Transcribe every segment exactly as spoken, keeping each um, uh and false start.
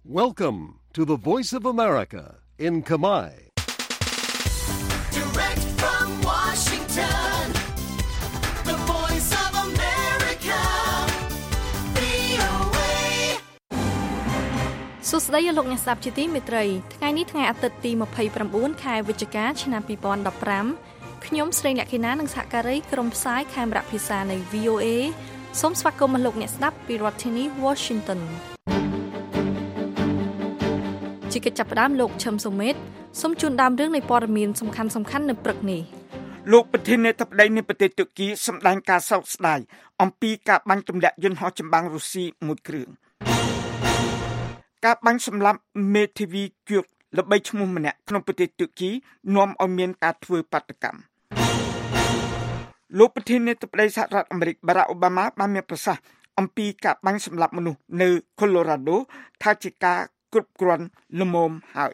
Welcome to the Voice of America in Khmer. Direct from Washington, the Voice of America, វី អូ เอសួស្តីលោកអ្នកស្ដាប់ជាទីមេត្រីថ្ងៃនេះថ្ងៃអាទិត្យទីยี่สิบเก้าខែវិច្ឆិកាឆ្នាំยี่สิบสิบห้าខ្ញុំស្រីលក្ខិណានិងសហការីក្រុមផ្សាយខេមរៈភាសានៃ វី អូ เอ សូមស្វាគមន៍លោកអ្នកស្ដាប់ពីរដ្ឋធានី Washington ជាកិច្ចចាប់ផ្ដើមលោកឈឹមសុមេតសូមជូនដើមរឿងនៃព័ត៌មានសំខាន់សំខាន់នៅព្រឹកនេះលោកប្រធានាធិបតីនៃប្រទេសតុរគីសម្ដែងការសោកស្ដាយអំពីការបាញ់ទម្លាក់យន្តហោះចម្បាំងរុស្ស៊ីមួយគ្រឿងការបាញ់សម្លាប់មេធាវីគួកល្បីឈ្មោះម្នាក់ក្នុងប្រទេសតុរគីនាំឲ្យមានការធ្វើបាតកម្មលោកប្រធានាធិបតីសហរដ្ឋអាមេរិកបារ៉ាក់អូបាម៉ាបានមានប្រសាសន៍អំពីការបាញ់សម្លាប់មនុស្សនៅ Colorado ថាជាការគ្រប់គ្រាន់ល្មមហើយ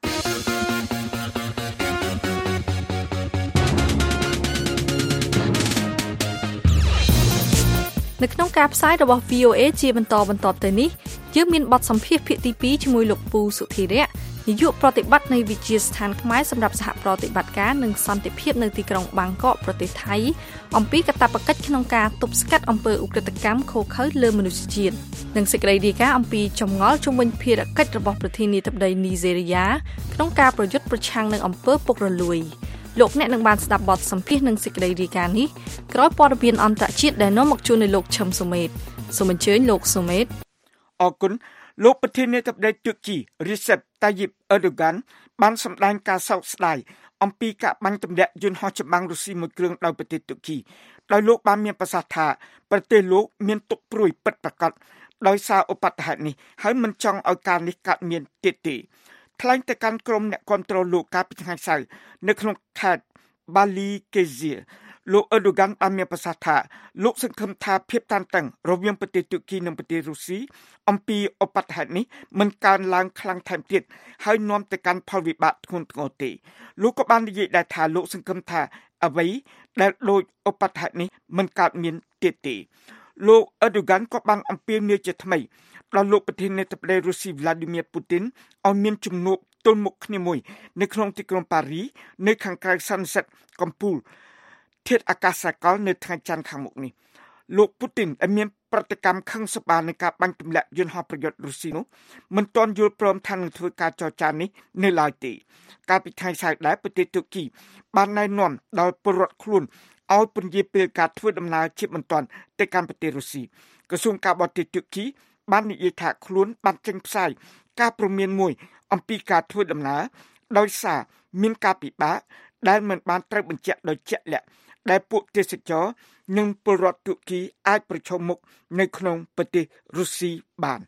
នៅក្នុងការផ្សាយរបស់ វី អូ เอ ជាបន្តបន្តទៅនេះយើងមានបទសម្ភាសន៍ភាគទីពីរជាមួយលោកពូសុធិរៈនាយកប្រតិបត្តិនៃវិទ្យាស្ថានខ្មែរសម្រាប់សហប្រតិបត្តិការនិងសន្តិភាពនៅទីក្រុងបាងកកប្រទេសថៃអំពីកាតព្វកិច្ចក្នុងការទប់ស្កាត់អំពើឧក្រិដ្ឋកម្មឃោរឃៅលើមនុស្សជាតិនិងសេចក្តីរាយការណ៍អំពីចម្ងល់ជុំវិញភារកិច្ចរបស់ប្រធានាធិបតីនីហ្សេរីយ៉ាក្នុងការប្រយុទ្ធប្រឆាំងនឹងអំពើពុករលួយលោកអ្នកនឹងបានស្ដាប់បទសម្ភាសន៍និងសេចក្តីរាយការណ៍នេះក្រោយព័ត៌មានអន្តរជាតិដែលនាំមកជូននៅលោកឈឹមសុមេតសូមអញ្ជើញលោកសុមេតអរគុណលោកប្រធានាធិបតីតុរគី Recep Tayyip Erdogan បានសម្ដែងការសោកស្ដាយអំពីការបាញ់ទម្លាក់យន្តហោះចម្បាំងរុស្ស៊ីមួយគ្រឿងដោយប្រទេសតុរគីដោយលោកបានមានប្រសាសន៍ថាប្រទេសលោកមានទុក្ខព្រួយពិតប្រាកដដោយសារឧបទ្ទហេតុនេះហើយមិនចង់ឲ្យការនេះកើតមានទៀតទេថ្លែងទៅកាន់ក្រុមអ្នកគាំទ្រលោកកាលពីថ្ងៃសៅរ៍នៅក្នុងខេត្ត Bali Kezia លោក Erdogan បានមានប្រសាសន៍ថាលោកសង្ឃឹមថាភាពតានតឹងរវាងប្រទេសតុរគីនិងប្រទេសរុស្ស៊ីអំពីឧបទ្ទហេតុនេះមិនកើនឡើងខ្លាំងថែមទៀតហើយនាំទៅកាន់ផលវិបាកធ្ងន់ធ្ងរទេលោកក៏បាននិយាយដែរថាលោកសង្ឃឹមថាអ្វីដែលដូចឧបទ្ទហេតុនេះមិនកើតមានទៀតទេលោក Erdogan ក៏បានអំពាវនាវជាថ្មីដល់លោកប្រធានាធិបតីរុស្ស៊ី Vladimir Putin ឲ្យមានជំនួបទល់មុខគ្នាមួយនៅក្នុងទីក្រុងប៉ារីសនៅខាងក្រៅសន្និសីទកំពូលធាតុអាកាសកលនៅថ្ងៃច័ន្ទខាងមុខនេះលោកពូទីនដែលមានប្រតិកម្មខឹងសម្បារនឹងការបាញ់ទម្លាក់យន្តហោះប្រយុទ្ធរុស្ស៊ីនោះមិនទាន់យល់ព្រមថានឹងធ្វើការចរចានេះនៅឡើយទេកាលពីថ្ងៃសៅរ៍ដែរប្រទេសតុរគីបានណែនាំដល់ពលរដ្ឋខ្លួនឲ្យពន្យាពេលការធ្វើដំណើរជាបន្ទាន់ទៅកាន់ប្រទេសរុស្ស៊ីក្រសួងការបរទេសតុរគីបាននិយាយថាខ្លួនបានចេញផ្សាយការព្រមានមួយអំពីការធ្វើដំណើរដោយសារមានការពិបាកដែលមិនបានត្រូវបញ្ជាក់ដោយជាក់លាក់ដែលពួកទេសចរនិងពលរដ្ឋតុរគីអាចប្រឈមមុខនៅក្នុងប្រទេសរុស្ស៊ីបាន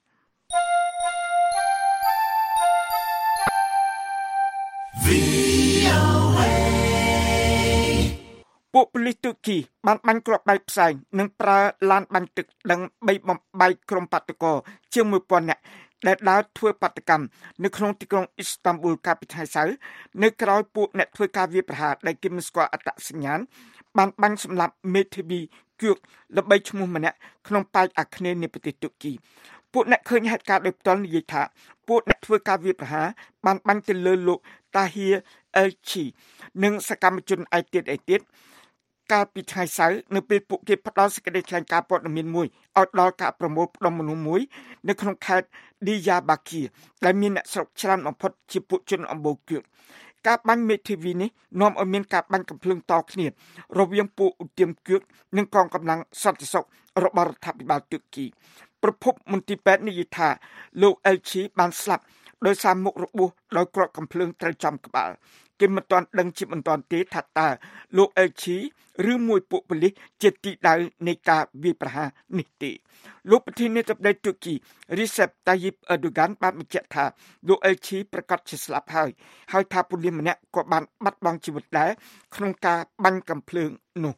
ពួកប៉ូលីសតុរគីបានបាញ់គ្រាប់បែកផ្សែងនិងប្រើឡានបាញ់ទឹកដឹងបីបំបែកក្រុមបាតុករជាងមួយពាន់នាក់ដែលដើរធ្វើបាតកម្មនៅក្នុងទីក្រុងអ៊ីស្តាំប៊ូលកាលពីថ្ងៃសៅរ៍នៅក្រៅពួកអ្នកធ្វើការវាយប្រហារដែលគេមិនស្គាល់អត្តសញ្ញាណបានបាញ់សម្លាប់មេធាវីគួកល្បីឈ្មោះម្នាក់ក្នុងប៉ែកអាគ្នេយ៍នៃប្រទេសតុរគីពួកអ្នកឃើញហេតុការណ៍ដោយផ្ទាល់និយាយថាពួកអ្នកធ្វើការវាយប្រហារបានបាញ់ទៅលើលោកតាហ៊ីអែលឈីនិងសកម្មជនឯទៀតឯទៀតកាលពីថ្ងៃសៅរ៍នៅពេលពួកគេផ្ដល់សេចក្តីថ្លែងការណ៍ព័ត៌មានមួយឲ្យដល់ការប្រមូលផ្ដុំមនុស្សមួយនៅក្នុងខេត្ត Diyarbakir ដែលមានអ្នកស្រុកច្រើនបំផុតជាពួកជនអម្បូរគួកការបាញ់មេធាវីនេះនាំឲ្យមានការបាញ់កំភ្លើងតគ្នារវាងពួកឧទាមគួកនិងកងកម្លាំងសន្តិសុខរបស់រដ្ឋាភិបាលតុរគីប្រភពមន្ទីរពេទ្យនិយាយថាលោកអែលឈីបានស្លាប់ដោយសារមុខរបួសដោយគ្រាប់កំភ្លើងត្រូវចំក្បាលគេមិនទាន់ដឹងជាបន្តទេថាតើលោកអែលឈីឬមួយពួកប៉ូលីសជាទីដៅនៃការវាយប្រហារនេះទេលោកប្រធានាធិបតីតុរគី Recep Tayyip Erdogan បានបញ្ជាក់ថាលោកអែលឈីប្រកាសជាស្លាប់ហើយហើយថាប៉ូលីសម្នាក់ក៏បានបាត់បង់ជីវិតដែរក្នុងការបាញ់កំភ្លើងនោះ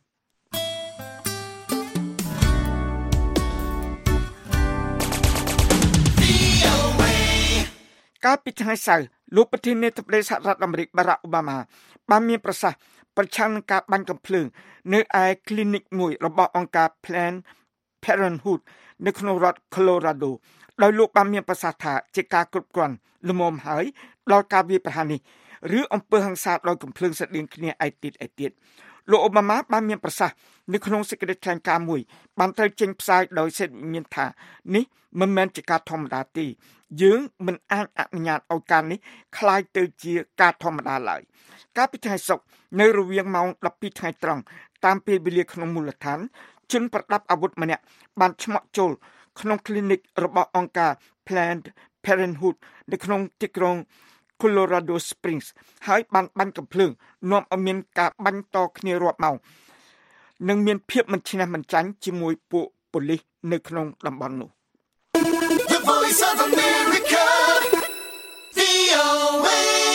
កាលពីថ្ងៃសៅរ៍លោកប្រធានាធិបតីសហរដ្ឋអាមេរិកបារ៉ាក់អូបាម៉ាបានមានប្រសាសន៍ប្រឆាំងនឹងការបាញ់កំភ្លើងនៅឯ clinic មួយរបស់អង្គការ Planned Parenthood នៅក្នុងរដ្ឋ Colorado ដោយលោកបានមានប្រសាសន៍ថាជាការគ្រប់គ្រាន់ល្មមហើយដល់ការវាយប្រហារនេះឬអំពើហិង្សាដោយកំភ្លើងស្រដៀងគ្នាឯទៀតឯទៀតលោកអូបាម៉ាបានមានប្រសាសន៍នៅក្នុងសេចក្តីថ្លែងការណ៍មួយបានត្រូវចេញផ្សាយដោយសេចក្តីមានថានេះមិនមែនជាការធម្មតាទេយើងមិនអាចអនុញ្ញាតឲ្យការនេះคล้ายទៅជាការធម្មតាឡើយកាលពីថ្ងៃសុក្រនៅរវាងម៉ោងដប់ពីរថ្ងៃត្រង់តាមពេលវេលាក្នុងមូលដ្ឋានជនប្រដាប់អាវុធម្នាក់បានឆ្មក់ចូលក្នុង clinic របស់អង្គការ Planned Parenthood នៅក្នុងទីក្រុង Colorado Springs ហើយបានបាញ់កាំភ្លើងនាំឲ្យមានការបាញ់តគ្នារាប់ម៉ោងនិងមានភាពមិនឈ្នះមិនចាញ់ជាមួយពួកប៉ូលីសនៅក្នុងតំបន់នោះ The Voice of America វី អូ เอ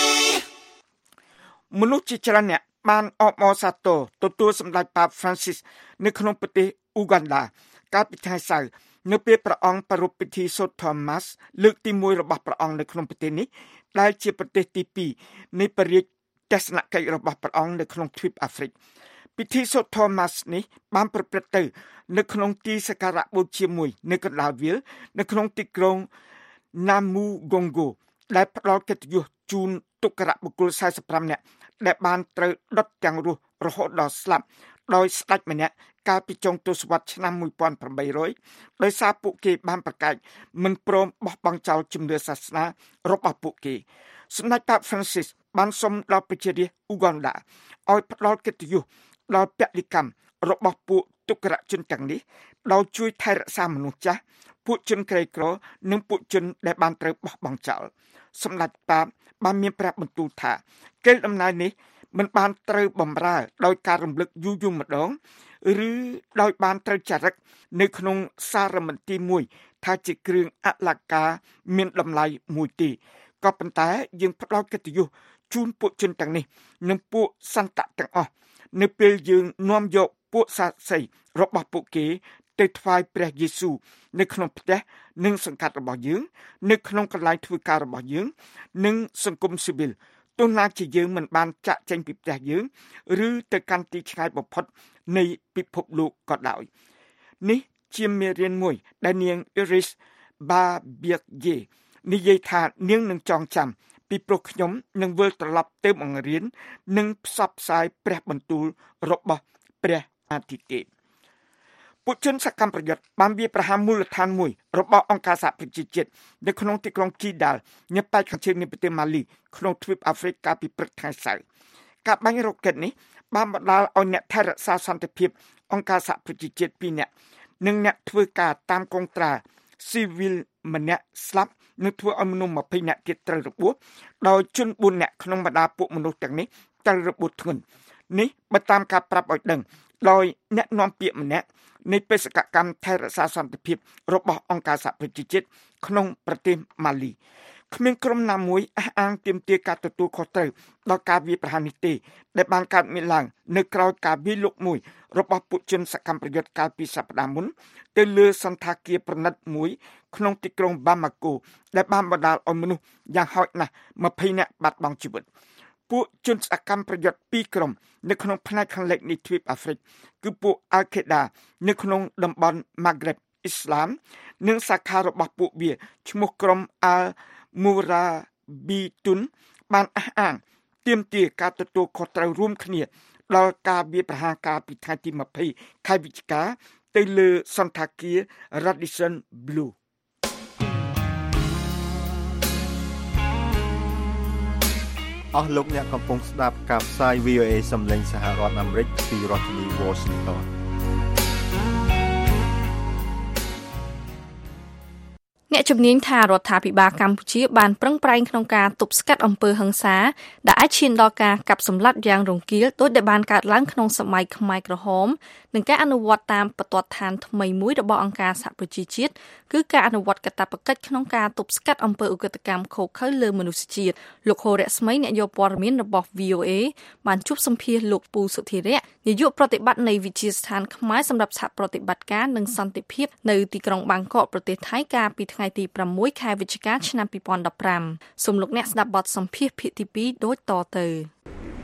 មនុស្សជាច្រើនអ្នកបានអបអរសាទរទទួលសម្ដេចប៉ាប Francis នៅក្នុងប្រទេសអ៊ូហ្គាន់ដាកាលពីថ្ងៃសៅរ៍នៅពេលព្រះអង្គប្រារព្ធពិធីសូត្រ Thomas លើកទីមួយរបស់ព្រះអង្គនៅក្នុងប្រទេសនេះដែលជាប្រទេសទីពីរនៃព្រះរាជទស្សនកិច្ចរបស់ព្រះអង្គនៅក្នុងទ្វីបអាហ្វ្រិកពិធីសូត្រ Thomas នេះបានប្រព្រឹត្តទៅនៅក្នុងទីសក្ការៈបូជាមួយនៅកណ្ដាលវាលនៅក្នុងទីក្រុង Namugongo ដែលផ្ដល់កិត្តិយសជូនទុក្ករបុគ្គលសែសិបប្រាំនាក់ដែលបានត្រូវដុតទាំងរស់រហូតដល់ស្លាប់ដោយស្ដេចម្នាក់កាលពីចុងទសវត្សរ៍ឆ្នាំmột nghìn tám trămដោយសារពួកគេបានប្រកែកមិនព្រមបោះបង់ចោលជំនឿសាសនារបស់ពួកគេសម្ដេចប៉ាប Francis បានសុំដល់ប្រជារាស្ត្រអ៊ូហ្គាន់ដាឲ្យផ្ដល់កិត្តិយសដល់ពលិកម្មរបស់ពួកទុក្ករជនទាំងនេះដោយជួយថែរក្សាមនុស្សចាស់ពួកជនក្រីក្រនិងពួកជនដែលបានត្រូវបោះបង់ចោលសម្ដេចប៉ាបបានមានព្រះបន្ទូលថាកេរដំណែលនេះមិនបានត្រូវបំរើដោយការរំលឹកយូរយូរម្ដងឬដោយបានត្រូវចារឹកនៅក្នុងសារមន្ទីរមួយថាជាគ្រឿងអលង្ការមានតម្លៃមួយទេក៏ប៉ុន្តែយើងផ្ដល់កិត្តិយសជូនពួកជនទាំងនេះនិងពួកសន្តៈទាំងអស់នៅពេលយើងនាំយកពួកសាស័យរបស់ពួកគេទៅថ្វាយព្រះយេស៊ូវនៅក្នុងផ្ទះនិងសង្កាត់របស់យើងនៅក្នុងកន្លែងធ្វើការរបស់យើងនិងសង្គមស៊ីវិលទោះណាជាយើងមិនបានចាក់ចេញពីផ្ទះយើងឬទៅកាន់ទីឆ្ងាយបំផុតនៃពិភពលោកក៏ដោយនេះជាមេរៀនមួយដែលនាង Iris Babierje និយាយថានាងនឹងចងចាំពីព្រោះខ្ញុំនឹងវិលត្រឡប់ទៅបង្រៀននិងផ្សព្វផ្សាយព្រះបន្ទូលរបស់ព្រះអាទិទេពពួកជនសកម្មប្រយុទ្ធបានវាយប្រហារមូលដ្ឋានមួយរបស់អង្គការសហប្រជាជាតិនៅក្នុងទីក្រុង Kidal នៅប៉ែកខាងជើងនៃប្រទេសម៉ាលីក្នុងទ្វីបអាហ្វ្រិកកាលពីព្រឹកថ្ងៃសៅរ៍ការបាញ់រ៉ុកេតនេះបានបណ្ដាលឲ្យអ្នកថែរក្សាសន្តិភាពអង្គការសហប្រជាជាតិពីរនាក់និងអ្នកធ្វើការតាមកុងត្រាស៊ីវិលម្នាក់ស្លាប់និងធ្វើឲ្យមនុស្សម្ភៃនាក់ទៀតត្រូវរបួសដោយជនបួននាក់ក្នុងបរ្ដាពួកមនុស្សទាំងនេះត្រូវរបួសធ្ងន់នេះបើតាមការប្រាប់ឲ្យដឹងដោយអ្នកនាំពាក្យម្នាក់នៃបេសកកម្មថែរក្សាសន្តិភាពរបស់អង្គការសហប្រជាជាតិក្នុងប្រទេសម៉ាលីគ្មានក្រុមណាមួយអះអាងទាមទារការទទួលខុសត្រូវដល់ការវាយប្រហារនេះទេដែលបានកើតមានឡើងនៅក្រៅការវាយលុកមួយរបស់ពួកជនសកម្មប្រយុទ្ធកាលពីសប្តាហ៍មុនទៅលើសន្តាគារប្រណិតមួយក្នុងទីក្រុងបាម៉ាកូដែលបានបណ្ដាលឲ្យមនុស្សយ៉ាងហោចណាស់ម្ភៃនាក់បាត់បង់ជីវិតពួកជនសកម្មប្រយុទ្ធពីរក្រុមនៅក្នុងផ្នែកខាងលិចនៃទ្វីបអាហ្វ្រិកគឺពួក Al-Qaeda នៅក្នុងតំបន់ Maghreb អ៊ីស្លាមនិងសាខារបស់ពួកវាឈ្មោះក្រុម Al-Murabitun បានអះអាងទាមទារការទទួលខុសត្រូវរួមគ្នាដល់ការវាយប្រហារកាលពីថ្ងៃទីម្ភៃខែវិច្ឆិកាទៅលើសន្តាគារ Radisson Blu អស់លោកអ្នកកំពុងស្ដាប់ការផ្សាយ វី អូ เอ សំឡេងសហរដ្ឋអាមេរិកពីរដ្ឋធានី Washington អ្នកជំនាញថារដ្ឋាភិបាលកម្ពុជាបានប្រឹងប្រែងក្នុងការទប់ស្កាត់អំពើហិង្សាដែលអាចឈានដល់ការកាប់សម្លាប់យ៉ាងរង្គាលដោយដែលបានកើតឡើងក្នុងសម័យខ្មែរក្រហមនិងការអនុវត្តតាមបទដ្ឋានថ្មីមួយរបស់អង្គការសហប្រជាជាតិគឺការអនុវត្តកាតព្វកិច្ចក្នុងការទប់ស្កាត់អំពើឧក្រិដ្ឋកម្មឃោរឃៅលើមនុស្សជាតិលោកហូរៈស្មីអ្នកយកព័ត៌មានរបស់ វី អូ เอ បានជួបសម្ភាសន៍លោកពូសុធិរៈនាយកប្រតិបត្តិនៃវិទ្យាស្ថានខ្មែរសម្រាប់សហប្រតិបត្តិការនិងសន្តិភាពនៅទីក្រុងបាងកកប្រទេសថៃកាលពីថ្ងៃទីប្រាំមួយខែវិច្ឆិកាឆ្នាំពីរពាន់ដប់ប្រាំសូមលោកអ្នកស្ដាប់បទសម្ភាសន៍ភាគទីពីរដូចតទៅ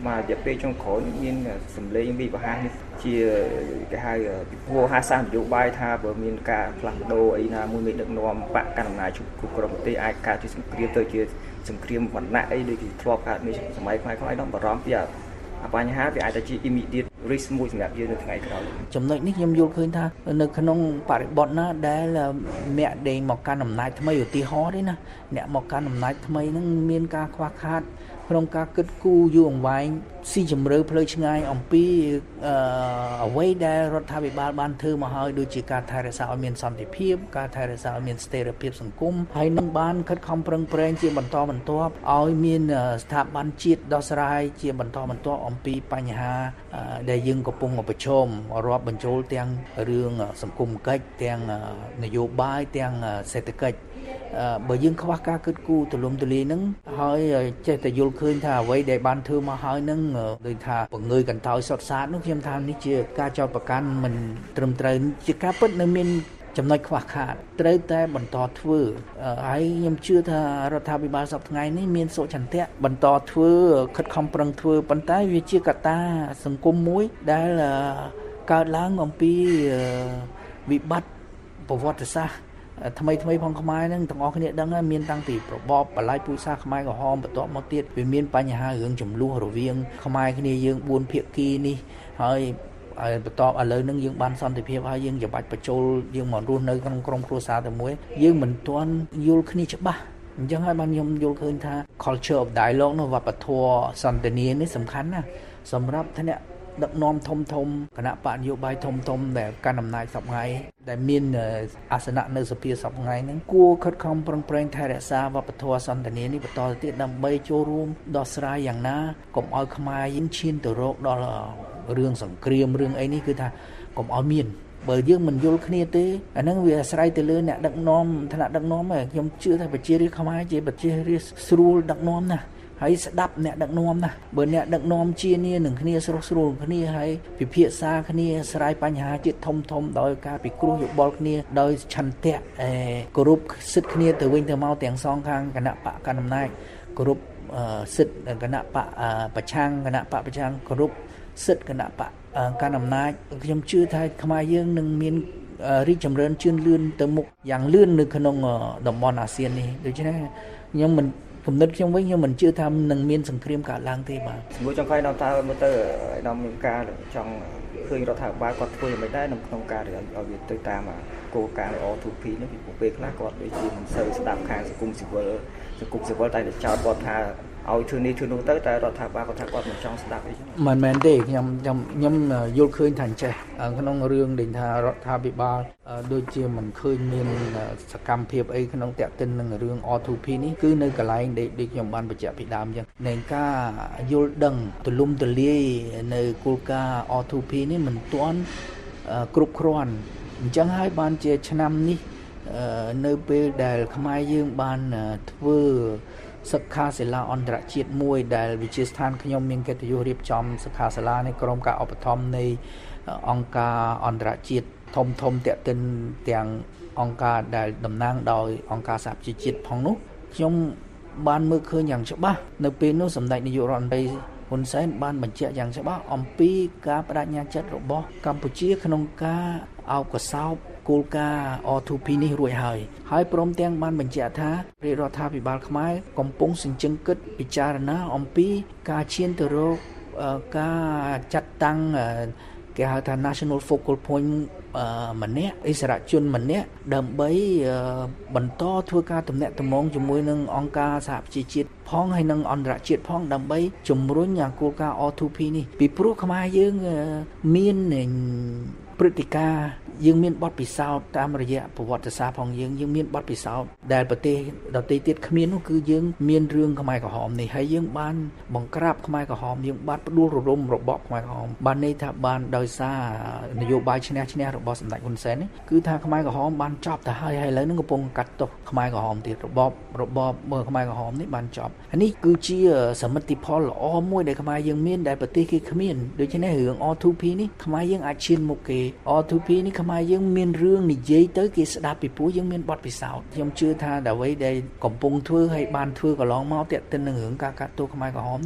មករយៈពេលចុងក្រោយមានសម្លេងវិបហានេះជាគេហៅព្រោះហាសានយោបាយថាបើមានការផ្លាស់ប្ដូរអីណាមួយមេដឹកនាំបកកណ្ដាលអំណាចគ្រប់គ្រងប្រទេសអាចកើតជាសង្គ្រាមទៅជាសង្គ្រាមវណ្ណៈអីដូចគេធ្លាប់កើតនេះសម័យខ្មែរខ្មែរនោះបារម្ភពីបញ្ហាវាអាចទៅជា immediate risk មួយសម្រាប់យើងនៅថ្ងៃក្រោយចំណុចនេះខ្ញុំយល់ឃើញថានៅក្នុងបរិបទណាដែលអ្នកដែលមកកាន់អំណាចថ្មីឧទាហរណ៍ទេណាអ្នកមកកាន់អំណាចថ្មីហ្នឹងមានការខ្វះខាតក្នុងការគិតគូរយូរអង្វែងស៊ីជម្រៅផ្លូវឆ្ងាយអំពីអ្វីដែលរដ្ឋាភិបាលបានធ្វើមកហើយដូចជាការថែរក្សាឲ្យមានសន្តិភាពការថែរក្សាឲ្យមានស្ថិរភាពសង្គមហើយនឹងបានខិតខំប្រឹងប្រែងជាបន្តបន្ទាប់ឲ្យមានស្ថាប័នជាតិដោះស្រាយជាបន្តបន្ទាប់អំពីបញ្ហាដែលយើងកំពុងប្រឈមរាប់បញ្ចូលទាំងរឿងសង្គមកិច្ចទាំងនយោបាយទាំងសេដ្ឋកិច្ចបើយើងខ្វះការគិតគូរទូលំទូលាយហ្នឹងហើយចេះតែយល់ឃើញថាអ្វីដែលបានធ្វើមកហើយហ្នឹងដូចថាបង្ងើយកន្តើយសុតសាតនោះខ្ញុំថានេះជាការចោទប្រកាន់មិនត្រឹមត្រូវជាការពិតនៅមានចំណុចខ្វះខាតត្រូវតែបន្តធ្វើហើយខ្ញុំជឿថារដ្ឋាភិបាលសប្តាហ៍ថ្ងៃនេះមានសុឆន្ទៈបន្តធ្វើខិតខំប្រឹងធ្វើប៉ុន្តែវាជាកត្តាសង្គមមួយដែលកើតឡើងអំពីវិបត្តិប្រវត្តិសាស្ត្រថ្មីថ្មីផងខ្មែរហ្នឹងទាំងអស់គ្នាដឹងហើយមានតាំងពីរបបបល្ល័យពូជសាសន៍ខ្មែរក្រហមបន្ទាប់មកទៀតវាមានបញ្ហារឿងចំនួនរវាងខ្មែរគ្នាយើងបួនភាគីនេះហើយបន្ទាប់ឥឡូវហ្នឹងយើងបានសន្តិភាពហើយយើងច្បាច់បញ្ចូលយើងមករស់នៅក្នុងក្រុមគ្រួសារតែមួយយើងមិនទាន់យល់គ្នាច្បាស់អញ្ចឹងហើយបានខ្ញុំយល់ឃើញថា culture of dialogue នោះវប្បធម៌សន្ទនានេះសំខាន់ណាស់សម្រាប់ថ្នាក់ដឹកនាំធំធំគណៈបកនយោបាយធំធំដែលកាន់អំណាចសពថ្ងៃដែលមានអាសនៈនៅសភាសពថ្ងៃហ្នឹងគួរខិតខំប្រឹងប្រែងថែរក្សាវប្បធម៌សន្តានានេះបន្តទៅទៀតដើម្បីចូលរួមដោះស្រាយយ៉ាងណាកុំឲ្យខ្មែរយើងឈានទៅរកដល់រឿងសង្គ្រាមរឿងអីនេះគឺថាកុំឲ្យមានបើយើងមិនយល់គ្នាទេអាហ្នឹងវាអាស្រ័យទៅលើអ្នកដឹកនាំឋានៈដឹកនាំហើយខ្ញុំជឿថាប្រជារាស្ត្រខ្មែរជាប្រជារាស្ត្រស្រួលដឹកនាំណាស់ហើយស្ដាប់អ្នកដឹកនាំណាបើអ្នកដឹកនាំជានីនឹងគ្នាស្រុះស្រួលគ្នាហើយពិភាក្សាគ្នាស្រាយបញ្ហាជាតិធំធំដោយការពិគ្រោះយោបល់គ្នាដោយឆន្ទៈអេគោរពសិទ្ធិគ្នាទៅវិញទៅមកទាំងសងខាងគណៈបកកណ្ដាលអំណាចគោរពសិទ្ធិគណៈបកប្រឆាំងគណៈបកប្រឆាំងគោរពសិទ្ធិគណៈបកកណ្ដាលអំណាចខ្ញុំជឿថាខ្មែរយើងនឹងមានរីកចម្រើនជឿនលឿនទៅមុខយ៉ាងលឿននៅក្នុងតំបន់អាស៊ាននេះដូច្នេះខ្ញុំមិនគំនិតខ្ញុំវិញខ្ញុំមិនជឿថានឹងមានសង្គ្រាមកើតឡើងទេបាទសួរចង់ឃើញដល់តើមើលទៅដល់មានការចង់ឃើញរដ្ឋាភិបាលគាត់ធ្វើយ៉ាងម៉េចដែរនៅក្នុងការឲ្យវាទៅតាមគោលការណ៍ អូ ทู พี នេះពីពេលខ្លះគាត់ដូចជាមិនសូវស្ដាប់ខាងសង្គមស៊ីវិលសង្គមស៊ីវិលតែចោទគាត់ថាឲ្យធ្វើនេះធ្វើនោះទៅតែរដ្ឋាភិបាលគាត់ថាគាត់មិនចង់ស្ដាប់អីចឹងមិនមែនទេខ្ញុំខ្ញុំខ្ញុំយល់ឃើញថាអញ្ចេះក្នុងរឿងដែលថារដ្ឋាភិបាលដូចជាមិនឃើញមានសកម្មភាពអីក្នុងតាក់ទិននឹងរឿង អូ ทู พี នេះគឺនៅកន្លែងដែលខ្ញុំបានបញ្ជាក់ពីដើមអញ្ចឹងនៃការយល់ដឹងទូលំទូលាយនៅគោលការណ៍ អូ ทู พี នេះមិនទាន់គ្រប់គ្រាន់អញ្ចឹងហើយបានជាឆ្នាំនេះនៅពេលដែលខ្មែរយើងបានធ្វើសិក្ខាសាលាអន្តរជាតិមួយដែលវិទ្យាស្ថានខ្ញុំមានកិត្តិយសរៀបចំសិក្ខាសាលានេះក្រុមការឧបត្ថម្ភនៃអង្គការអន្តរជាតិធំធំតាក់ទិនទាំងអង្គការដែលតំណាងដោយអង្គការសហប្រជាជាតិផងនោះខ្ញុំបានមើលឃើញយ៉ាងច្បាស់នៅពេលនោះសម្ដេចនាយករដ្ឋមន្ត្រីហ៊ុនសែនបានបញ្ជាក់យ៉ាងច្បាស់អំពីការបដិញ្ញាចិត្តរបស់កម្ពុជាក្នុងការអោបកសោបគោលការណ៍ អូ ทู พี នេះរួចហើយហើយព្រមទាំងបានបញ្ជាក់ថារាជរដ្ឋាភិបាលខ្មែរកំពុងសិញ្ជឹងគិតពិចារណាអំពីការឈានទៅរកការចាត់តាំងគេហៅថា National Focal Point ម្នាក់អិសរាជជនម្នាក់ដើម្បីបន្តធ្វើការទំនាក់ទំនងជាមួយនឹងអង្គការសហប្រជាជាតិផងហើយនឹងអន្តរជាតិផងដើម្បីជំរុញគោលការណ៍ អូ ทู พี នេះពីព្រោះខ្មែរយើងមានព្រឹត្តិការណ៍យើងមានបទពិសោធន៍តាមរយៈប្រវត្តិសាស្ត្រផងយើងយើងមានបទពិសោធន៍ដែលប្រទេសដទៃទៀតគ្មាននោះគឺយើងមានរឿងខ្មែរក្រហមនេះហើយយើងបានបង្ក្រាបខ្មែរក្រហមយើងបានផ្ដួលរំលំរបបខ្មែរក្រហមបានន័យថាបានដោយសារនយោបាយឈ្នះឈ្នះរបស់សម្ដេចហ៊ុនសែននេះគឺថាខ្មែរក្រហមបានចប់ទៅហើយហើយឥឡូវនេះកំពុងកាត់ទោសខ្មែរក្រហមទៀតរបបរបបមើលខ្មែរក្រហមនេះបានចប់នេះគឺជាសមិទ្ធផលល្អមួយដែលខ្មែរយើងមានដែលប្រទេសគេគ្មានដូច្នេះរឿង អូ ทู พี នេះខ្មែរយើងអាចឈានមុខគេ អូ ทู พี នេះខ្មែរយើងមានរឿងនិយាយទៅគេស្ដាប់ពីព្រោះយើងមានបទពិសោធន៍ខ្ញុំជឿថាអ្វីដែលកំពុងធ្វើហើយបានធ្វើកន្លងមកទាក់ទិននឹងរឿងការកាត់ទោសខ្មែរក្រហមនេះ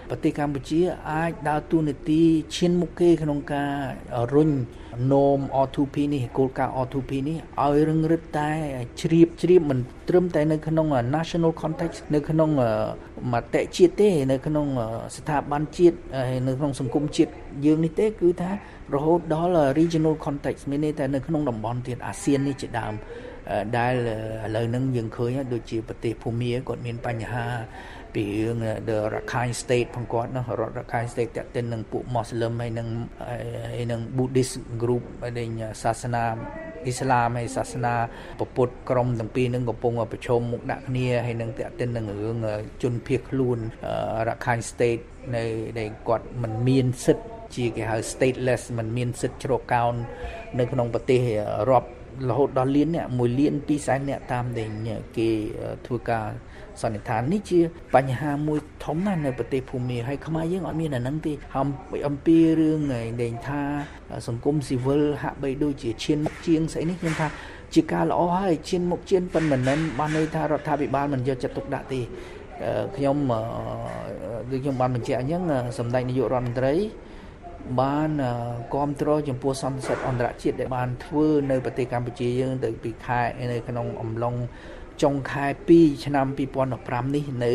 ប្រទេសកម្ពុជាអាចដើរតួនាទីឈានមុខគេក្នុងការរុញ norm អ two P នេះគោលការណ៍ អ two P នេះឲ្យរឹងរឹតតែជ្រាបជ្រាបមិនត្រឹមតែនៅក្នុង national context នៅក្នុងមតិជាតិទេនៅក្នុងស្ថាប័នជាតិនៅក្នុងសង្គមជាតិយើងនេះទេគឺថារហូតដល់ regional context មានន័យថានៅក្នុងតំបន់ទៀតអាស៊ាននេះជាដើមដែលឥឡូវហ្នឹងយើងឃើញដូចជាប្រទេសភូមាគាត់មានបញ្ហាពីរឿង the Rakhine State ផងគាត់ណារដ្ឋ Rakhine State តាក់ទិននឹងពួក Muslim ហើយនឹងហើយនឹង Buddhist group ដែលសាសនាអ៊ីស្លាមហើយសាសនាពុទ្ធក្រុមទាំងពីរនឹងកំពុងប្រឈមមុខដាក់គ្នាហើយនឹងតាក់ទិននឹងរឿងជនភៀសខ្លួន Rakhine State នៅដែលគាត់មិនមានសិទ្ធិជាគេហៅ stateless មិនមានសិទ្ធិជ្រកកោននៅក្នុងប្រទេសរាប់រហូតដល់លានអ្នកមួយលានពីរសែនអ្នកតាមដែលគេធ្វើការសន្និដ្ឋាននេះជាបញ្ហាមួយធំណាស់នៅប្រទេសភូមាហើយខ្មែរយើងអត់មានអាហ្នឹងទេអំពីរឿងដែលថាសង្គមស៊ីវិលហាក់បីដូចជាឈានមុខជាងស្អីនេះខ្ញុំថាជាការល្អហើយឈានមុខជាងប៉ុន្តែមិនបានន័យថារដ្ឋាភិបាលមិនយកចិត្តទុកដាក់ទេខ្ញុំដូចខ្ញុំបានបញ្ជាក់អញ្ចឹងសម្ដេចនាយករដ្ឋមន្ត្រីបានគាំទ្រចំពោះសន្និសីទអន្តរជាតិដែលបានធ្វើនៅប្រទេសកម្ពុជាយើងទៅពីខែនៅក្នុងអំឡុងចុងខែពីរឆ្នាំពីរពាន់ដប់ប្រាំនេះនៅ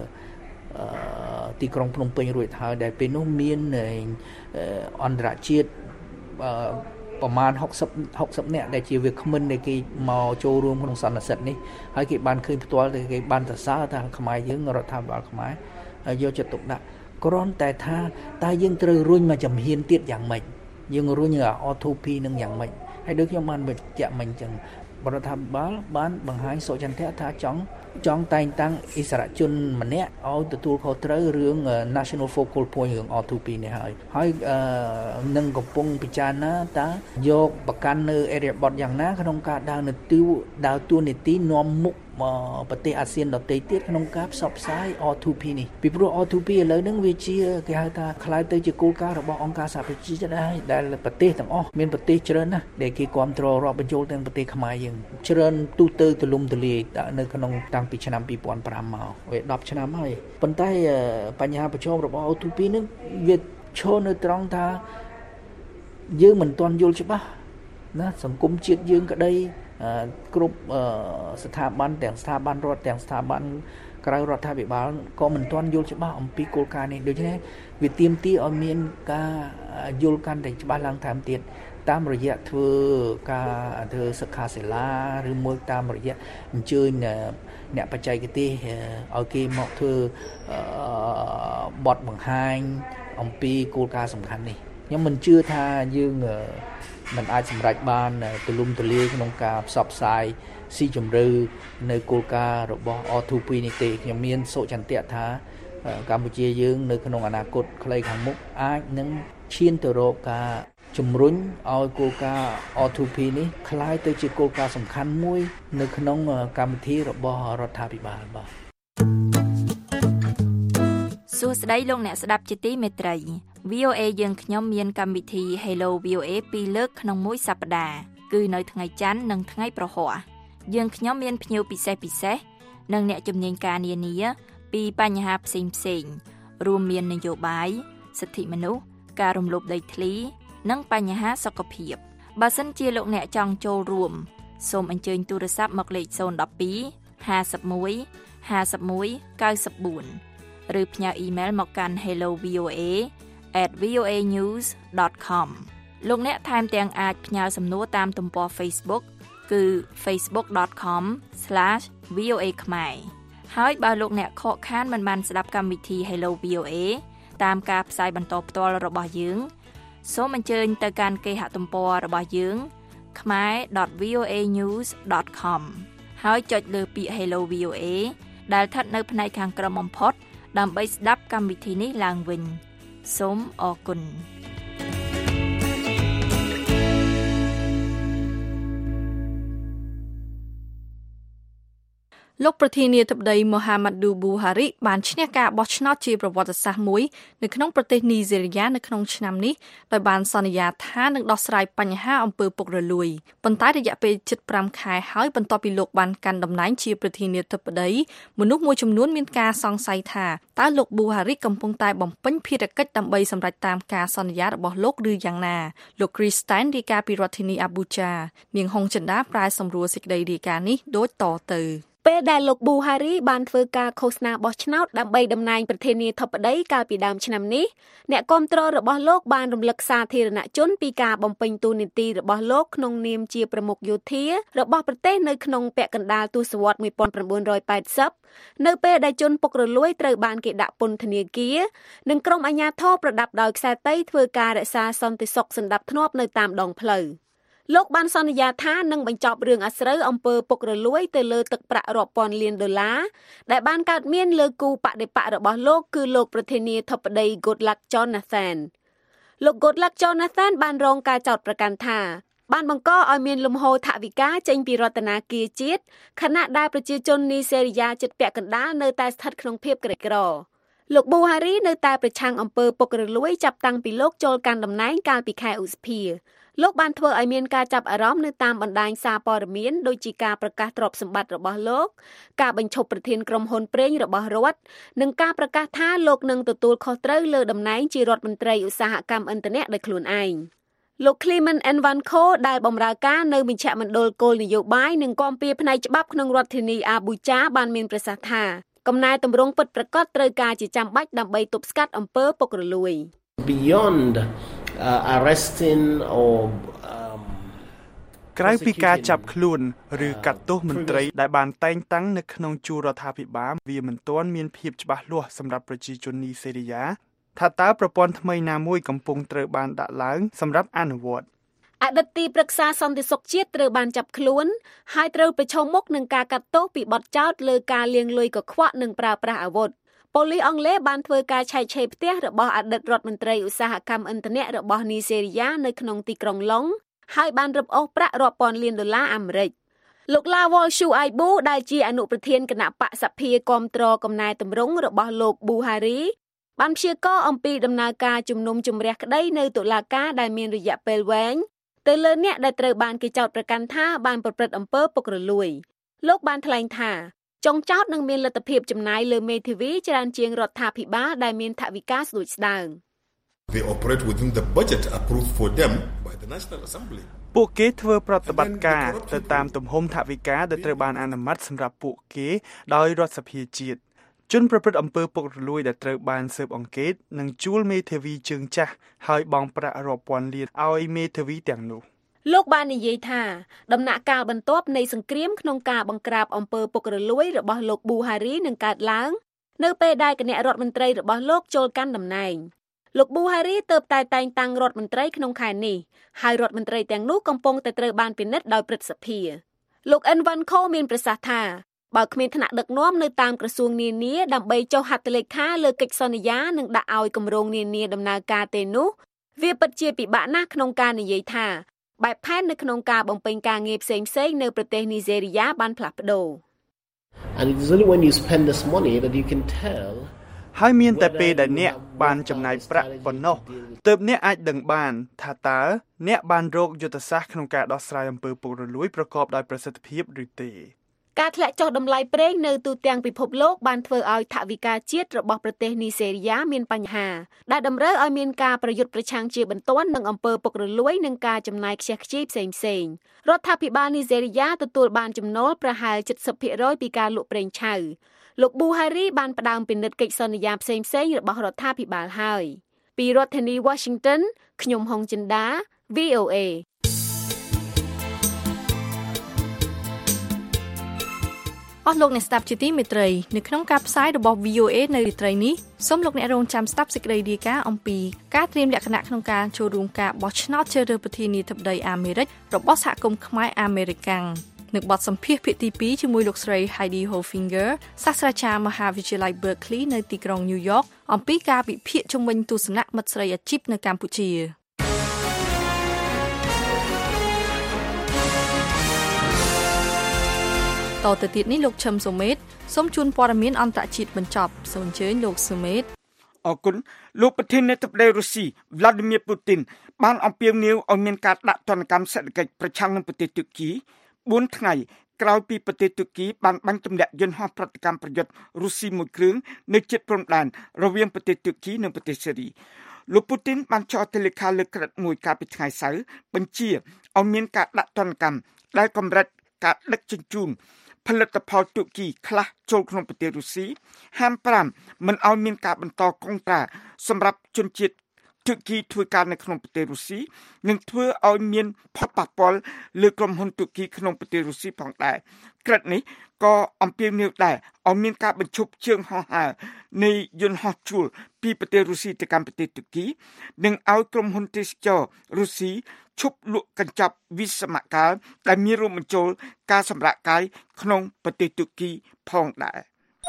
ទីក្រុងភ្នំពេញរួចហើយដែលពេលនោះមានអន្តរជាតិប្រមាណหกสิบ หกสิบនាក់ដែលជាវាគ្មិនដែលគេមកចូលរួមក្នុងសន្និសីទនេះហើយគេបានឃើញផ្ទាល់គេបានសរសើរថាខ្មែរយើងរដ្ឋាភិបាលខ្មែរយកចិត្តទុកដាក់គ្រាន់តែថាតើយើងត្រូវរុញមកចំហៀនទៀតយ៉ាងម៉េចយើងរុញអ two P នឹងយ៉ាងម៉េចហើយដូចខ្ញុំបានបញ្ជាក់មិញអញ្ចឹងរដ្ឋាភិបាលបានបង្ហាញសុចន្ទៈថាចង់ចង់តែងតាំងអិសរាជជនម្នាក់ឲ្យទទួលខុសត្រូវរឿង National Focal Point រឿង អ two P នេះហើយហើយនឹងកំពុងពិចារណាតើយកប្រកាន់នៅអេរីបតយ៉ាងណាក្នុងការដើរនៅទីដើរតួនាទីនាំមុខប្រទេសអាស៊ានដទៃទៀតក្នុងការផ្សព្វផ្សាយ អ two P នេះពីព្រោះ អ two P ឥឡូវហ្នឹងវាជាគេហៅថាคล้ายទៅជាគោលការណ៍របស់អង្គការសហប្រជាជាតិដែរដែលប្រទេសទាំងអស់មានប្រទេសច្រើនណាស់ដែលគេគ្រប់គ្រងរាប់បញ្ចូលទាំងប្រទេសខ្មែរយើងច្រើនទូទៅទូលំទូលាយនៅក្នុងតាំងពីឆ្នាំពីរពាន់ប្រាំមកវាដប់ឆ្នាំហើយប៉ុន្តែបញ្ហាប្រឈមរបស់ អ two P ហ្នឹងវាឈរនៅត្រង់ថាយើងមិនទាន់យល់ច្បាស់ណាសង្គមជាតិយើងក្តីគ្រប់ស្ថាប័នទាំងស្ថាប័នរដ្ឋទាំងស្ថាប័នក្រៅរដ្ឋាភិបាលក៏មិនទាន់យល់ច្បាស់អំពីគោលការណ៍នេះដូច្នេះវាទាមទារឲ្យមានការយល់កាន់តែច្បាស់ឡើងថែមទៀតតាមរយៈធ្វើការធ្វើសិក្ខាសាលាឬមួយតាមរយៈអញ្ជើញអ្នកបច្ចេកទេសឲ្យគេមកធ្វើបទបង្ហាញអំពីគោលការណ៍សំខាន់នេះខ្ញុំមិនជឿថាយើងมันអាចសម្រេចបានទូលំទូលាយក្នុងការផ្សព្វផ្សាយស៊ីជម្រៅនៅគោលការណ៍របស់ អ two P នេះទេខ្ញុំមានសុចន្ទៈថាកម្ពុជាយើងនៅក្នុងអនាគតខ្លីខាងមុខអាចនឹងឈានទៅរកការជំរុញឲ្យគោលការណ៍ អ two P នេះคล้ายទៅជាគោលការណ៍សំខាន់មួយនៅក្នុងកម្មវិធីរបស់រដ្ឋាភិបាលបាទសួស្តីលោកអ្នកស្ដាប់ជាទីមេត្រី វី អូ เอ យើងខ្ញុំមានកម្មវិធី Hello វី អូ เอ ពីរលើកក្នុងមួយសប្តាហ៍គឺនៅថ្ងៃច័ន្ទនិងថ្ងៃប្រហ័សយើងខ្ញុំមានភ្ញៀវពិសេសពិសេសនិងអ្នកជំនាញការនានាពីបញ្ហាផ្សេងផ្សេងរួមមាននយោបាយសិទ្ធិមនុស្សការរំលោភដីធ្លីនិងបញ្ហាសុខភាពបើសិនជាលោកអ្នកចង់ចូលរួមសូមអញ្ជើញទូរស័ព្ទមកលេខศูนย์ หนึ่ง สอง ห้า หนึ่ง ห้า หนึ่ง เก้า สี่ ឬផ្ញើអ៊ីមែលមកកាន់ hello v o a at v o a news dot com លោកអ្នកថែមទាំងអាចផ្ញើសំណួរតាមទំព័រ Facebook គឺ facebook dot com slash v o a ខ្មែរហើយបើលោកអ្នកខកខានមិនបានស្ដាប់កម្មវិធី Hello វី អូ เอ តាមការផ្សាយបន្តផ្ទាល់របស់យើងសូមអញ្ជើញទៅកាន់គេហទំព័ររបស់យើង ខ្មែរ dot v o a news dot com ហើយចុចលើពាក្យ Hello វី អូ เอ ដែលស្ថិតនៅផ្នែកខាងក្រោមបំផុតដើម្បីស្ដាប់កម្មវិធីនេះឡើងវិញសូមអរគុណលោកប្រធានាធិបតី Muhammadu Buhari បានឈ្នះការបោះឆ្នោតជាប្រវត្តិសាស្ត្រមួយនៅក្នុងប្រទេសនីហ្សេរីយ៉ានៅក្នុងឆ្នាំនេះដោយបានសន្យាថានឹងដោះស្រាយបញ្ហាអំពើពុករលួយប៉ុន្តែរយៈពេលជិតប្រាំខែហើយបន្ទាប់ពីលោកបានកាន់តំណែងជាប្រធានាធិបតីមនុស្សមួយចំនួនមានការសង្ស័យថាតើលោក Buhari កំពុងតែបំពេញភារកិច្ចដើម្បីសម្រេចតាមការសន្យារបស់លោកឬយ៉ាងណាលោក Christine រាយការណ៍ពីរដ្ឋធានី Abuja នាងហុងចិន្តាប្រែសម្រួលសេចក្តីរាយការណ៍នេះដូចតទៅពេលដែលលោក Buhari បានធ្វើការឃោសនាបោះឆ្នោតដើម្បីតំណែងប្រធានាធិបតីកាលពីដើមឆ្នាំនេះអ្នកគាំទ្ររបស់លោកបានរំលឹកសាធារណជនពីការបំពេញតួនាទីរបស់លោកក្នុងនាមជាប្រមុខយោធារបស់ប្រទេសនៅក្នុងពាក់កណ្ដាលទសវត្សរ៍nineteen eightyនៅពេលដែលជនពុករលួយត្រូវបានគេដាក់ពន្ធនាគារនិងក្រុមអាជ្ញាធរប្រដាប់ដោយខ្សែតីធ្វើការរក្សាសន្តិសុខសណ្ដាប់ធ្នាប់នៅតាមដងផ្លូវលោកបានសន្យាថានឹងបញ្ចប់រឿងអាស្រូវអំពើពុករលួយទៅលើទឹកប្រាក់រាប់ពាន់លានដុល្លារដែលបានកើតមានលើគូបដិបត្តិរបស់លោកគឺលោកប្រធានាធិបតី Goodluck Jonathan លោក Goodluck Jonathan បានរងការចោទប្រកាន់ថាបានបង្កឲ្យមានលំហូរថវិកាចេញពីរដ្ឋាភិបាលជាតិខណៈដែលប្រជាជននីហ្សេរីយ៉ាជិតពាក់កណ្ដាលនៅតែស្ថិតក្នុងភាពក្រីក្រលោក Buhari នៅតែប្រឆាំងអំពើពុករលួយចាប់តាំងពីលោកចូលកាន់តំណែងកាលពីខែឧសភាលោកបានធ្វើឲ្យមានការចាប់អារម្មណ៍នៅតាមបណ្ដាញសារព័ត៌មានដូចជាការប្រកាសទ្រព្យសម្បត្តិរបស់លោកការបញ្ឈប់ប្រធានក្រុមហ៊ុនប្រេងរបស់រដ្ឋនិងការប្រកាសថាលោកនឹងទទួលខុសត្រូវលើតំណែងជារដ្ឋមន្ត្រីឧស្សាហកម្មឥន្ធនៈដោយខ្លួនឯងលោក Clement Nwanko ដែលបម្រើការនៅមជ្ឈមណ្ឌលគោលនយោបាយនិងគាំពារផ្នែកច្បាប់ក្នុងរដ្ឋធានី Abuja បានមានប្រសាសន៍ថាកំណែទម្រង់ពិតប្រាកដត្រូវការជាចាំបាច់ដើម្បីទប់ស្កាត់អំពើពុករលួយ Beyond uh, arresting or um, ក្រៅពីការចាប់ខ្លួនឬកាត់ទោសមន្ត្រីដែលបានតែងតាំងនៅក្នុងជួររដ្ឋាភិបាលវាមិនទាន់មានភាពច្បាស់លាស់សម្រាប់ប្រជាជននីហ្សេរីយ៉ាថាតើប្រព័ន្ធថ្មីណាមួយកំពុងត្រូវបានដាក់ឡើងសម្រាប់អនុវត្តអតីតទីប្រឹក្សាសន្តិសុខជាតិត្រូវបានចាប់ខ្លួនហើយត្រូវប្រឈមមុខនឹងការកាត់ទោសពីបទចោទលើការលាងលុយកខ្វក់និងប្រើប្រាស់អាវុធប៉ូលីសអង់គ្លេសបានធ្វើការឆែកឆេរផ្ទះរបស់អតីតរដ្ឋមន្ត្រីឧស្សាហកម្មឥន្ធនៈរបស់នីហ្សេរីយ៉ានៅក្នុងទីក្រុងឡុងហើយបានរឹបអូសប្រាក់រាប់ពាន់លានដុល្លារអាមេរិកលោក Lawal Shuaibu ដែលជាអនុប្រធានគណៈបក្សសភាគាំទ្រកំណែទម្រង់របស់លោក Buhari បានព្យាករណ៍អំពីដំណើរការជំនុំជម្រះក្តីនៅតុលាការដែលមានរយៈពេលវែងទៅលើអ្នកដែលត្រូវបានគេចោទប្រកាន់ថាបានប្រព្រឹត្តអំពើពុករលួយលោកបានថ្លែងថាចុងចោតនឹងមានលទ្ធភាពចំណាយលើមេធាវីច្រើនជាងរដ្ឋាភិបាលដែលមានថវិកាស្ដួចស្ដើង They operate within the budget approved for them by the National Assembly. ពួកគេធ្វើប្រតិបត្តិការទៅតាមទំហំថវិកាដែលត្រូវបានអនុម័តសម្រាប់ពួកគេដោយរដ្ឋសភាជាតិជនប្រព្រឹត្តអំពើពុករលួយដែលត្រូវបានស៊ើបអង្កេតនឹងជួលមេធាវីជើងចាស់ហើយបង់ប្រាក់រាប់ពាន់លានឲ្យមេធាវីទាំងនោះលោកបាននិយាយថាដំណាក់កាលបន្ទាប់នៃសង្គ្រាមក្នុងការបង្ក្រាបអំពើពុករលួយរបស់លោក Buhari នឹងកើតឡើងនៅពេលដែលគណៈរដ្ឋមន្ត្រីរបស់លោកចូលកាន់តំណែងលោក Buhari ទើបតែតែងតាំងរដ្ឋមន្ត្រីក្នុងខែនេះហើយរដ្ឋមន្ត្រីទាំងនោះកំពុងតែត្រូវបានពិនិត្យដោយព្រឹទ្ធសភាលោក Nwanko មានប្រសាសន៍ថាបើគ្មានថ្នាក់ដឹកនាំនៅតាមក្រសួងនានាដើម្បីចុះហត្ថលេខាលើកិច្ចសន្យានិងដាក់ឲ្យគម្រោងនានាដំណើរការទេនោះវាពិតជាពិបាកណាស់ក្នុងការនិយាយថាបែបផែននៅក្នុងការបំពេញការងារផ្សេងៗនៅប្រទេសនីហ្សេរីយ៉ាបានផ្លាស់ប្ដូរ And it's only when you spend this money that you can tell ហើយមានតែពេលដែលអ្នកបានចំណាយប្រាក់ប៉ុណ្ណោះទើបអ្នកអាចដឹងបានថាតើអ្នកបានរកយុទ្ធសាស្ត្រក្នុងការដោះស្រាយអំពើពុករលួយប្រកបដោយប្រសិទ្ធភាពឬទេការធ្លាក់ចុះតម្លៃប្រេងនៅទូទាំងពិភពលោកបានធ្វើឲ្យថវិកាជាតិរបស់ប្រទេសនីហ្សេរីយ៉ាមានបញ្ហាដែលតម្រូវឲ្យមានការប្រយុទ្ធប្រឆាំងជាបន្ទាន់នឹងអំពើពុករលួយនិងការចំណាយខ្ជះខ្ជាយផ្សេងៗរដ្ឋាភិបាលនីហ្សេរីយ៉ាទទួលបានចំណូលប្រហែល seventy percent ពីការលក់ប្រេងឆៅលោក Buhari បានផ្ដើមពិនិត្យកិច្ចសន្យាផ្សេងៗរបស់រដ្ឋាភិបាលហើយពីរដ្ឋធានី Washington ខ្ញុំហុងចិន្តា V O A អស់លោកអ្នកស្ដាប់ជាទីមេត្រីនៅក្នុងការផ្សាយរបស់ V O A នៅរាត្រីនេះសូមលោកអ្នករងចាំស្ដាប់សេចក្តីរាយការណ៍អំពីការត្រៀមលក្ខណៈក្នុងការចូលរួមការបោះឆ្នោតជ្រើសរើសប្រធានាធិបតីអាមេរិករបស់សហគមន៍ខ្មែរអាមេរិកាំងនៅបទសម្ភាសន៍ភាគទីtwoជាមួយលោកស្រី Heidi Hofinger សាស្ត្រាចារ្យមហាវិទ្យាល័យ Berkeley នៅទីក្រុង New York អំពីការវិភាគជំវិញទស្សនៈមិត្តស្រីអាជីពនៅកម្ពុជាតទៅទៀតនេះលោកឈឹមសុមេតសូមជូនព័ត៌មានអន្តរជាតិបញ្ចប់សូមអញ្ជើញលោកសុមេតអរគុណលោកប្រធានាធិបតីរុស្ស៊ី Vladimir Putin បានអំពាវនាវឲ្យមានការដាក់ទណ្ឌកម្មសេដ្ឋកិច្ចប្រឆាំងនឹងប្រទេសទូគីបួនថ្ងៃក្រោយពីប្រទេសទូគីបានបាញ់ទម្លាក់យន្តហោះប្រតិកម្មប្រយុទ្ធរុស្ស៊ីមួយគ្រឿងនៅជិតព្រំដែនរវាងប្រទេសទូគីនិងប្រទេសសេរីលោកពូទីនបានចោទទៅលេខាលើក្រិតមួយកាលពីថ្ងៃសៅរ៍បញ្ជាឲ្យមានការដាក់ទណ្ឌកម្មដែលកម្រិតការដឹកជញ្ជូនផលិតផលទូគីខ្លះចូលក្នុងប្រទេសរុស្ស៊ីហាមប្រាមមិនឲ្យមានការបន្តកុងត្រាសម្រាប់ជនជាតិទូគីធ្វើការនៅក្នុងប្រទេសរុស្ស៊ីនិងធ្វើឲ្យមានផលប៉ះពាល់លើក្រុមហ៊ុនទូគីក្នុងប្រទេសរុស្ស៊ីផងដែរក្រិតនេះក៏អំពាវនាវដែរឲ្យមានការបញ្ឈប់ជើងហោះហើរនៃយន្តហោះជួលពីប្រទេសរុស្ស៊ីទៅកាន់ប្រទេសទូគីនិងឲ្យក្រុមហ៊ុនទេសចររុស្ស៊ីឈប់លក់កញ្ចប់វិស្មកាលដែលមានរួមបញ្ចូលការសម្រាកកាយក្នុងប្រទេសទូគីផងដែរ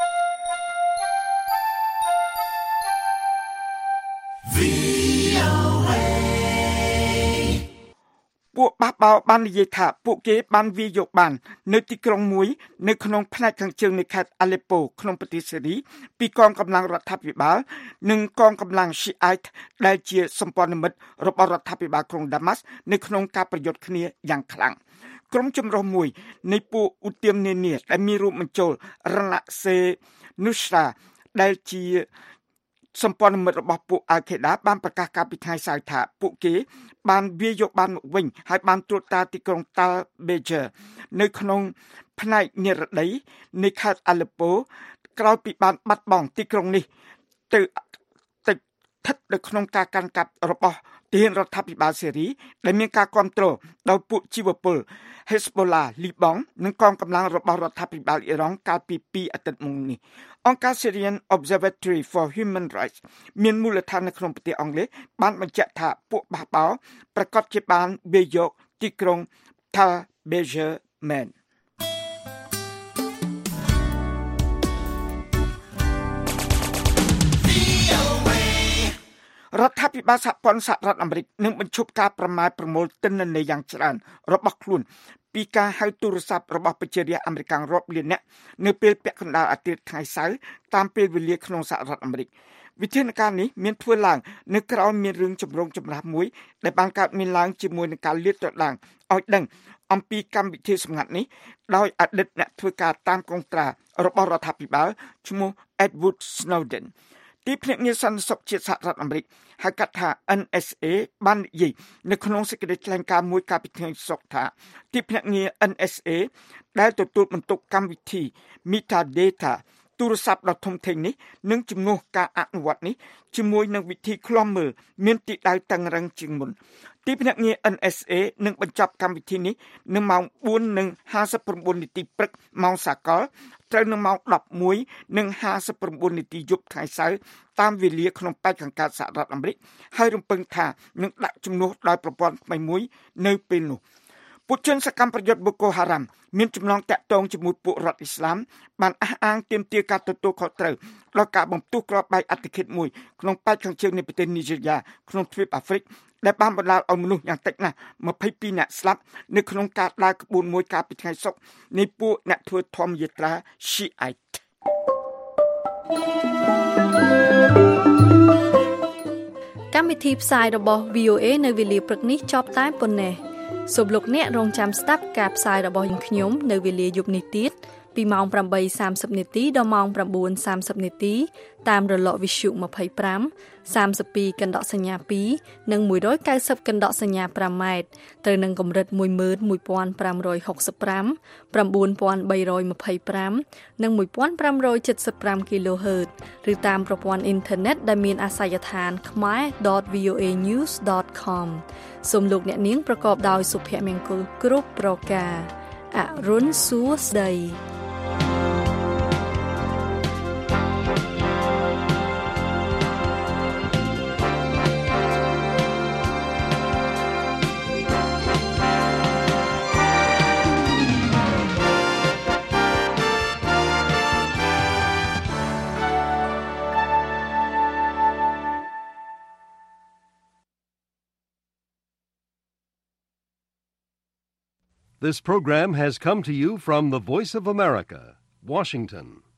ពួកបះបោបាននិយាយថាពួកគេបានវាយយកបាននៅទីក្រុងមួយនៅក្នុងផ្នែកខាងជើងនៃខេត្ត Aleppo ក្នុងប្រទេសសេរីពីកងកម្លាំងរដ្ឋាភិបាលនិងកងកម្លាំង Shiite ដែលជាសម្ព័ន្ធមិត្តរបស់រដ្ឋាភិបាលក្រុង Damas នៅក្នុងការប្រយុទ្ធគ្នាយ៉ាងខ្លាំងក្រុមចម្រុះមួយនៃពួកឧទាមនានាដែលមានរួមបញ្ចូលរណសេ Nusra ដែលជាសម្ព័ន្ធមិត្តរបស់ពួក Al-Qaeda បានប្រកាសកាលពីថ្ងៃសៅរ៍ថាពួកគេបានវាយយកបានមកវិញហើយបានត្រួតត្រាទីក្រុង Tal Bejer នៅក្នុងផ្នែកនិរតីនៃខេត្ត Aleppo ក្រោយពីបានបាត់បង់ទីក្រុងនេះទៅទៅស្ថិតនៅក្នុងការកាន់កាប់របស់ទាហានរដ្ឋាភិបាលសេរីដែលមានការគ្រប់គ្រងដោយពួកជីវពល Hezbollah លីបង់និងកងកម្លាំងរបស់រដ្ឋាភិបាលអ៊ីរ៉ង់កាលពីពីរអាទិត្យមុននេះអង្គការ Syrian Observatory for Human Rights មានមូលដ្ឋាននៅក្នុងប្រទេសអង់គ្លេសបានបញ្ជាក់ថាពួកបះបោរប្រកាសជាបានវាយយកទីក្រុង Tal Bejer មែនរដ្ឋាភិបាលសហព័ន្ធសហរដ្ឋអាមេរិកនឹងបញ្ឈប់ការប្រមាថប្រមូលទិន្នន័យយ៉ាងច្រើនរបស់ខ្លួនពីការហៅទូរស័ព្ទរបស់ប្រជារាស្ត្រអាមេរិករាប់លាននាក់នៅពេលពាក់កណ្ដាលអាទិត្យថ្ងៃសៅរ៍តាមពេលវេលាក្នុងសហរដ្ឋអាមេរិកវិធានការនេះមានធ្វើឡើងនៅក្រោយមានរឿងចម្រូងចម្រាសមួយដែលបានកើតមានឡើងជាមួយនឹងការលាតត្រដាងឲ្យដឹងអំពីកម្មវិធីសម្ងាត់នេះដោយអតីតអ្នកធ្វើការតាមកុងត្រារបស់រដ្ឋាភិបាលឈ្មោះ Edward Snowdenទីភ្នាក់ងារសន្តិសុខជាតិសហរដ្ឋអាមេរិកហៅកាត់ថា N S A បាននិយាយនៅក្នុងសេចក្តីថ្លែងការណ៍មួយកាលពីថ្ងៃសុក្រថាទីភ្នាក់ងារ N S A ដែលទទួលបន្ទុកកម្មវិធី Metadata ទូរស័ព្ទដ៏ធំធេងនេះនឹងជំនួសការអនុវត្តនេះជាមួយនឹងវិធីឃ្លាំមើលមានទីដៅតឹងរឹងជាងមុនទីភ្នាក់ងារ N S A នឹងបញ្ចប់កម្មវិធីនេះនៅម៉ោង បួនហាសិបប្រាំបួន នាទីព្រឹកម៉ោងសាកលត្រូវនៅម៉ោង ដប់មួយហាសិបប្រាំបួន នាទីយប់ថ្ងៃសៅរ៍តាមវេលាក្នុងប៉ែកខាងកើតសហរដ្ឋអាមេរិកហើយរំពឹងថានឹងដាក់ជំនួសដោយប្រព័ន្ធថ្មីមួយនៅពេលនោះពួកជនសកម្មប្រយុទ្ធបូកូហារ៉ាំមានចំណងតាក់ទងជាមួយពួករដ្ឋអ៊ីស្លាមបានអះអាងទាមទារការទទួលខុសត្រូវដល់ការបំផ្ទុះគ្រាប់បែកអត្តឃាតមួយក្នុងប៉ែកខាងជើងនៃប្រទេសនីហ្សេរីយ៉ាក្នុងទ្វីបអាហ្វ្រិកដែលបានបណ្ដាលឲ្យមនុស្សយ៉ាងតិចណាស់ម្ភៃពីរនាក់ស្លាប់នៅក្នុងការដើរក្បួនមួយកាលពីថ្ងៃសុក្រនៃពួកអ្នកធ្វើធម្មយាត្រា Shiite កម្មវិធីផ្សាយរបស់ V O A នៅវេលាព្រឹកនេះចប់តែប៉ុណ្ណេះសូមលោកអ្នករងចាំស្ដាប់ការផ្សាយរបស់យើងខ្ញុំនៅវេលាយប់នេះទៀតពីម៉ោង ប្រាំបីសាមសិប នាទីដល់ម៉ោង ប្រាំបួនសាមសិប នាទីតាមរលកវិទ្យុ ម្ភៃប្រាំ សាមសិបពីរ កណ្ដកសញ្ញាពីរនិង មួយរយកៅសិប កណ្ដកសញ្ញាប្រាំម៉ែត្រត្រូវនឹងកម្រិត មួយម៉ឺនមួយពាន់ប្រាំរយហកសិបប្រាំ ប្រាំបួនពាន់បីរយម្ភៃប្រាំ និង មួយពាន់ប្រាំរយចិតសិបប្រាំ គីឡូហឺត ឬតាមប្រព័ន្ធអ៊ីនធឺណិតដែលមានអាសយដ្ឋាន ខ្មែរ ដត វី អូ เอ news ដត com សូមលោកអ្នកនាងប្រកបដោយសុភមង្គលគ្រប់ប្រការអរុនសួស្តី This program has come to you from the Voice of America, Washington.